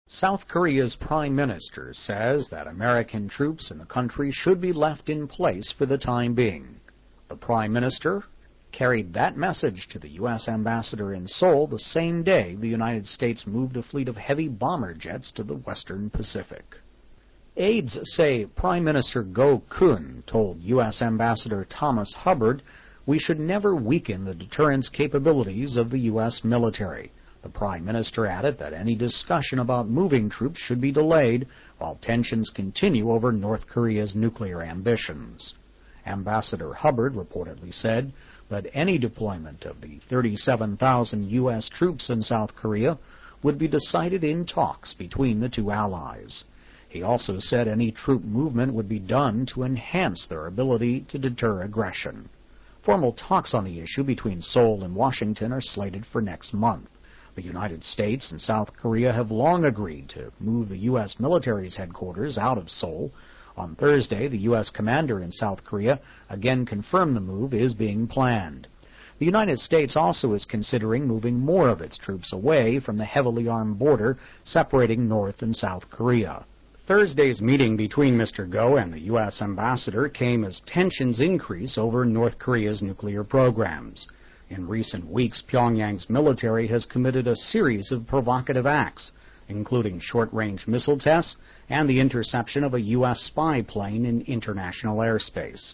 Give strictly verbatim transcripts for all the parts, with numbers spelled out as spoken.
South Korea's prime minister says that American troops in the country should be left in place for the time being. The prime minister carried that message to the U S ambassador in Seoul the same day the United States moved a fleet of heavy bomber jets to the western Pacific. Aides say Prime Minister Go Kun told U S Ambassador Thomas Hubbard we should never weaken the deterrence capabilities of the U S military. The Prime Minister added that any discussion about moving troops should be delayed while tensions continue over North Korea's nuclear ambitions. Ambassador Hubbard reportedly said that any deployment of the thirty-seven thousand U S troops in South Korea would be decided in talks between the two allies. He also said any troop movement would be done to enhance their ability to deter aggression. Formal talks on the issue between Seoul and Washington are slated for next month. The United States and South Korea have long agreed to move the U S military's headquarters out of Seoul. On Thursday, the U S commander in South Korea again confirmed the move is being planned. The United States also is considering moving more of its troops away from the heavily armed border separating North and South Korea. Thursday's meeting between Mister Go and the U S ambassador came as tensions increase over North Korea's nuclear programs. In recent weeks, Pyongyang's military has committed a series of provocative acts, including short-range missile tests and the interception of a U S spy plane in international airspace.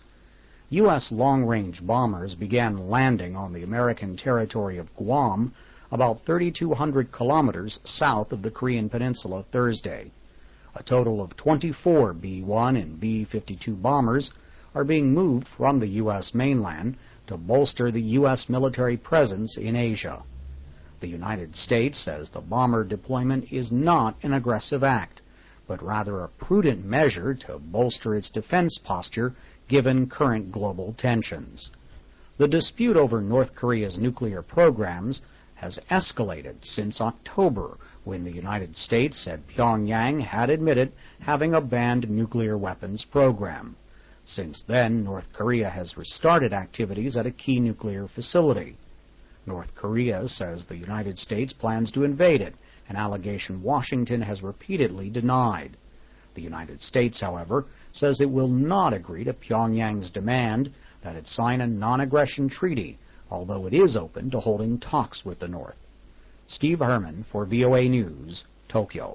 U S long-range bombers began landing on the American territory of Guam, about thirty-two hundred kilometers south of the Korean peninsula, Thursday. A total of twenty-four B one and B fifty-two bombers are being moved from the U S mainland to bolster the U S military presence in Asia. The United States says the bomber deployment is not an aggressive act, but rather a prudent measure to bolster its defense posture given current global tensions. The dispute over North Korea's nuclear programs has escalated since October, when the United States said Pyongyang had admitted having a banned nuclear weapons program. Since then, North Korea has restarted activities at a key nuclear facility. North Korea says the United States plans to invade it, an allegation Washington has repeatedly denied. The United States, however, says it will not agree to Pyongyang's demand that it sign a non-aggression treaty, although it is open to holding talks with the North. Steve Herman for V O A News, Tokyo.